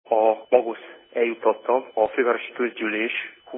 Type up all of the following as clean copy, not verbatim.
A Magosz eljutatta a fővárosi közgyűlés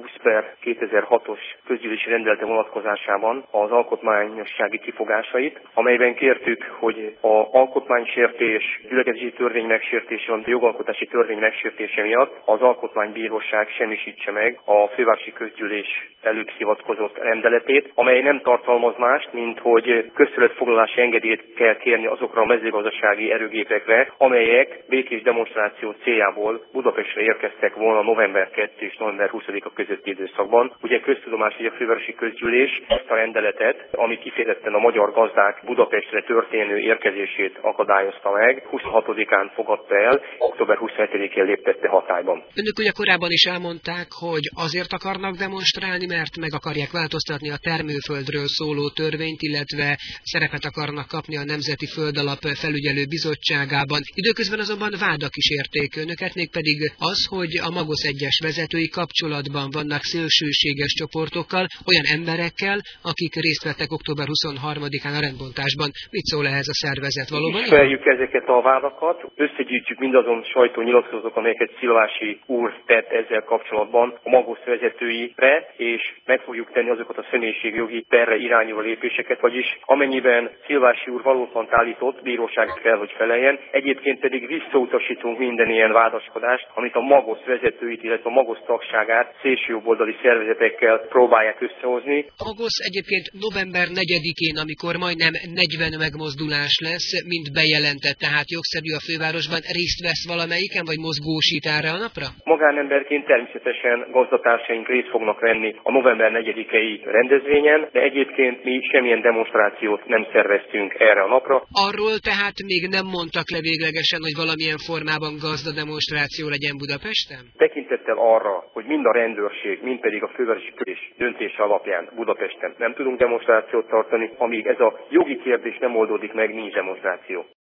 20/2006-os közgyűlési rendelete vonatkozásában az alkotmányossági kifogásait, amelyben kértük, hogy az alkotmánysértés, gyülekezési törvény megsértése, a jogalkotási törvény megsértése miatt az alkotmánybíróság semmisítse meg a fővárosi közgyűlés előtt hivatkozott rendeletét, amely nem tartalmaz mást, mint hogy közterületfoglalási engedélyt kell kérni azokra a mezőgazdasági erőgépekre, amelyek békés demonstráció céljából Budapestre érkeztek volna november 2 és november 20-a közötti időszakban. Ugye köztudomás, hogy a fővárosi közgyűlés ezt a rendeletet, ami kifejezetten a magyar gazdák Budapestre történő érkezését akadályozta meg, 26-án fogadta el, október 27-én léptette hatályban. Önök ugye korábban is elmondták, hogy azért akarnak demonstrálni, mert meg akarják változtatni a termőföldről szóló törvényt, illetve szerepet akarnak kapni a Nemzeti Földalap felügyelő bizottságában. Időközben azonban vádak is érték önöket, mégpedig az, hogy a Magosz egyes vezetői kapcsolatban vannak szélsőséges csoportokkal, olyan emberekkel, akik részt vettek október 23-án a rendbontásban. Mit szól ehhez a szervezet valóban? Ismerjük ezeket a vádakat, összegyűjtjük mindazon sajtónyilatkozatok, amelyeket Szilvási úr tett ezzel kapcsolatban a Magosz vezetőire, és meg fogjuk tenni azokat a személyiségjogi perre irányuló lépéseket, vagyis amennyiben Szilvási úr valóban állított, bíróság kell, hogy feleljen, egyébként pedig visszautasítunk minden ilyen vádaskodást, amit a Magosz vezetőit, illetve a Magosz tagságát szélsőjobboldali szervezetekkel próbálják összehozni. Magosz egyébként november 4-én, amikor majdnem 40 megmozdulás lesz, mint bejelentett, tehát jogszerű a fővárosban, részt vesz valamelyiken, vagy mozgósít erre a napra? Magánemberként természetesen gazdatársaink részt fognak venni a november 4-i rendezvényen, de egyébként mi semmilyen demonstrációt nem szerveztünk erre a napra. Arról tehát még nem mondtak le véglegesen, hogy valamilyen formában gazdademonstráció legyen Budapesten? Tekintettel arra, hogy mind a rendőrség, mind pedig a fővárosi közgyűlés döntése alapján Budapesten nem tudunk demonstrációt tartani, amíg ez a jogi kérdés nem oldódik meg, nincs demonstráció.